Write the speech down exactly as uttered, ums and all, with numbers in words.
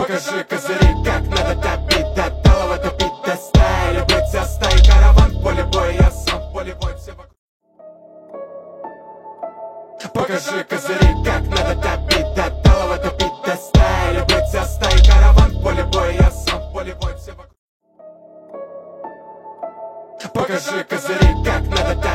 Покажи козыри, как надо топить, до талого топить, до стаи. Или быть за стаей, караван в поле боя, я сам в поле боя, все вокруг. Покажи козыри, как надо топить, до талого топить, до стаи. Или быть за стаей, караван в поле боя, я сам в поле боя, все вокруг. Покажи козыри, как надо топить.